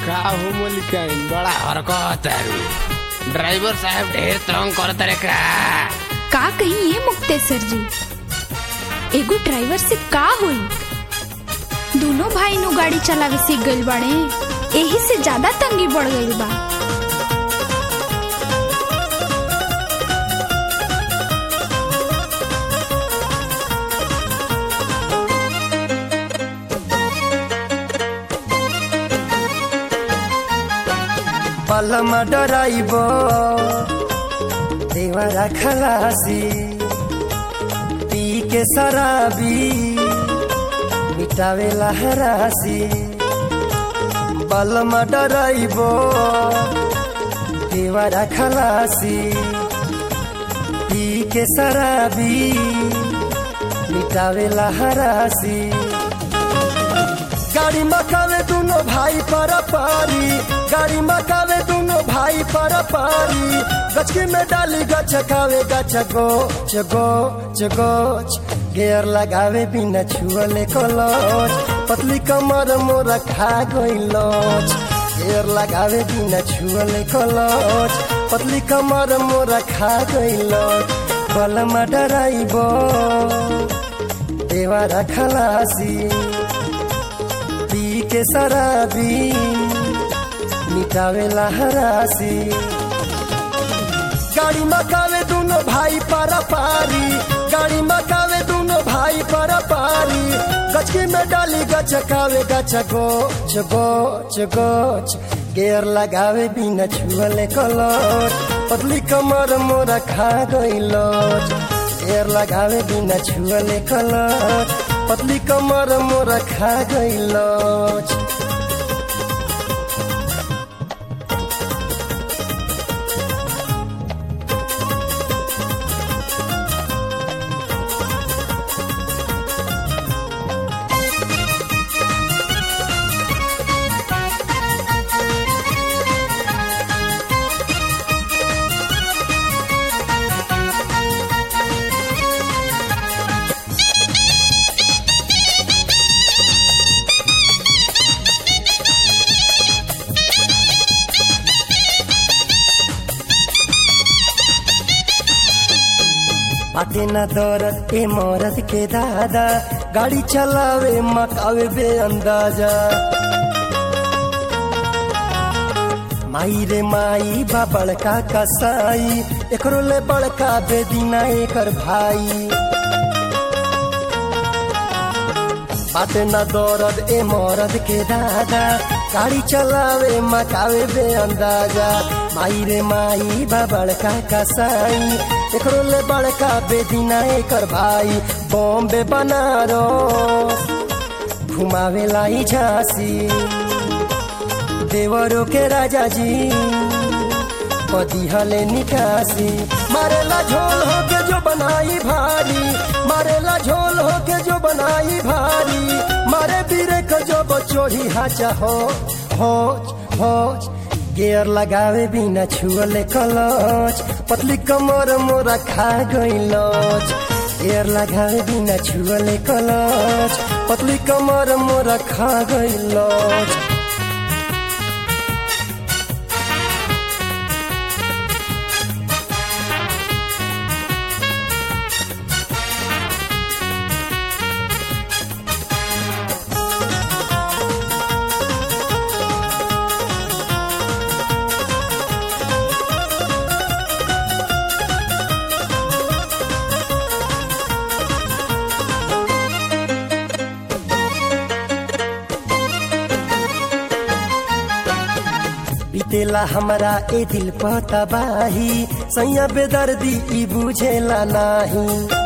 का हो मलिकाइन बड़ा हरकत है। ड्राइवर साहब ढेर तंग करत रे का कही ये मुक्तेसर जी, एगो ड्राइवर से का होई। दोनों भाई नु गाड़ी चलावे सीख गइल बाड़े, यही से ज्यादा तंगी बढ़ गइल बा। पलमा डराइबो देवरा खलासी, पी के शराबी मिटावे लहरासी। पलमा डराइबो देवरा खलासी, पी के शराबी मिटावे लहरासी। गाड़ी मकावे दोनों भाई पर पारी, गाड़ी मकावे दोनों भाई पर पारी। गचकी में डाली गचकावे गच गोच गोच गोच, गेयर लगावे बिना छुअले कलच। पतली कमर मोरा खा गई लोच, गेयर लगावे बिना छुअले कलच। पतली कमर मोरा खा गई लोच। बलमा डराइबो देवरा खलासी, पी के शराबी मिटावे लहरासी। गाड़ी मकावे दोनों भाई पर पारी, गाड़ी मकावे दोनों भाई पर पारी। गचकी में डाली गचकावे गच गोच गोच गोच, गेयर लगावे बिना छुअले कलच। पतली कमर मोरा खा गई लोच, गेयर लगावे बिना छुअले कलच। पतली कमर मोरा खा गई लोच। बाटे न दौरत ए मौरत के दादा, गाड़ी चलावे मकावे बे अंदाजा। माई रे माई बा बड़का कसाई, एकरो ले बड़का बेदीना एकर भाई। बाटे न दौरत ए मौरत के दादा, गाड़ी चलावे मकावे बे अंदाजा। माई रे माई बा बड़का कसाई, एकरो ले बड़का बेदीना एकर भाई। बॉम्बे बनारस घुमावे लाई झांसी, देवरों के राजा जी पदिहले निकासी। मारेला झोल हो के जो बनाई भारी, मारेला झोल हो के जो बनाई भारी। मारे बीरे को जो बचोड़ी हाचा हो होच होच, गेयर लगावे बिना छुअले कलच। पतली कमर मोरा खा गई लोच, गेयर लगावे बिना छुअले कलच। पतली कमर मोरा खा गई लोच। बीतेला हमरा ए दिल पर तबाही, सैया बेदर्दी ई बुझेला नाही।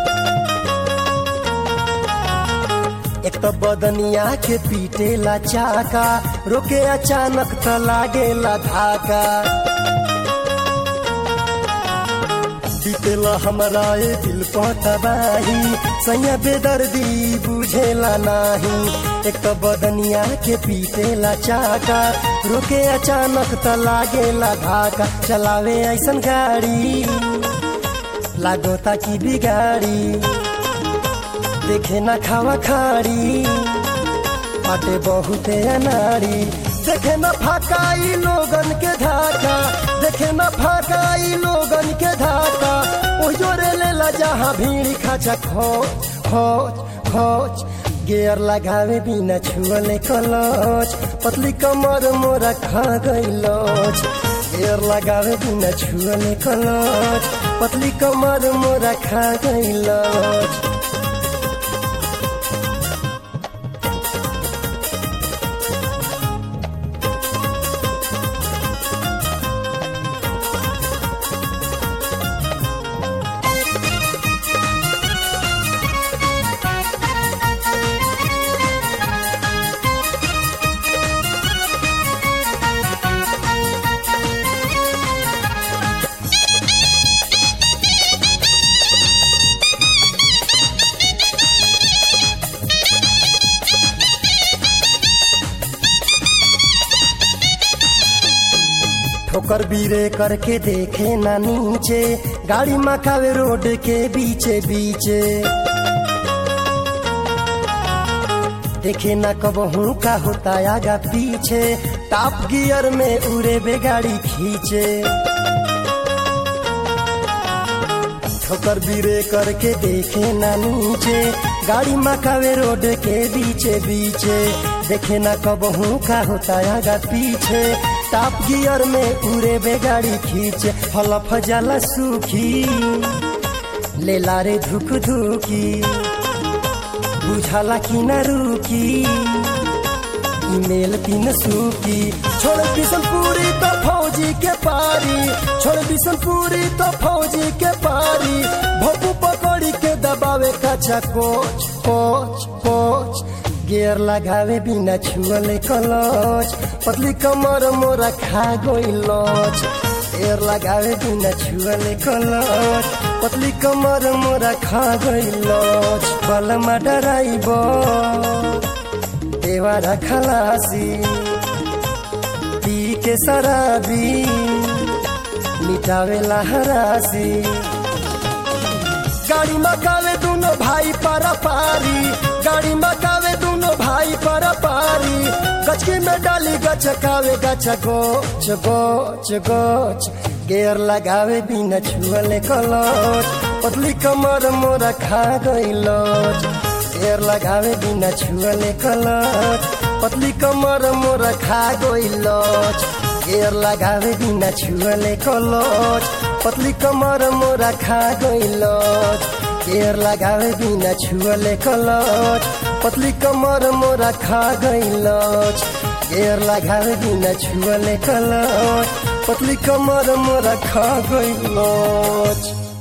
एक तो बदनिया के पीटेला चाका, रोके अचानक त लागेला धाका। बीतेला हमरा ए दिल पर तबाही, सैया बेदर्दी बुझेला नाही। एक तो बदनिया के पीटेला चाका, रोके अचानक त लागेला धाका। चलावे ऐसन गाड़ी लागोता की बिगाड़ी, देखे ना खावा खाड़ी, बाटे बहुते अनाड़ी। देखे न फाकाई लोगन के धाका, देखे न फाकाई लोगन के धाका, ओ जोरे लेला जहाँ भीड़ खाचा खोच खोच खोच। गियर लगावे बिना छुअले कलच, पतली कमर मोरा खा गइलच। गियर लगावे बिना छुअले कलच, पतली कमर मोरा खा गइलच। ठोकर बीरे करके देखे ना नीचे, गाड़ी मकावे रोड के बीचे बीचे। देखे ना कबहू का होता आगा पीछे, टॉप गियर में उड़े बे गाड़ी खींचे। ठोकर बीरे करके देखे ना नीचे, गाड़ी मकावे रोड के बीचे बीचे। देखे ना कबहू का होता आगा पीछे, टॉप गियर में उड़े बे गाड़ी खींचे। हलफ जाला सूखी लेला रे धुक धुकी, बुझाला कि न रुकी ईमेल तीन सूखी। छोड़ बिशनपुरी तो फौजी के पारी, छोड़ बिशनपुरी तो फौजी के पारी। भोपू पकड़ी के दबावे कच्चा कोच कोच कोच। गियर लगावे बिना छुअले कलच, पतली कमर मोरा खा गइलच। गियर लगावे बिना छुअले कलच, पतली कमर मोरा खा गइलच। बलमा डराइबर देवारा खलासी, पी के शराबी मिटावे लहरासी। गाड़ी मकावे दोनों भाई पारा पारी, गाड़ी मकावे दोनों भाई पारा पारी। गचकी में डाली गचकावे गच गोच गोच गोच। गियर लगावे बिना छुअले कलच, पतली कमर मोरा खा गइलच। गियर लगावे बिना छुअले कलच, पतली कमर मोरा खा गइलच। गियर लगावे बिना छुअले कलच, पतली कमर मोरा खा गइलच। गियर लगावे बिना छुअले कलच, पतली कमर मोरा खा गइलच। गियर लगावे बिना छुअले कलच, पतली कमर मोरा खा गइलच।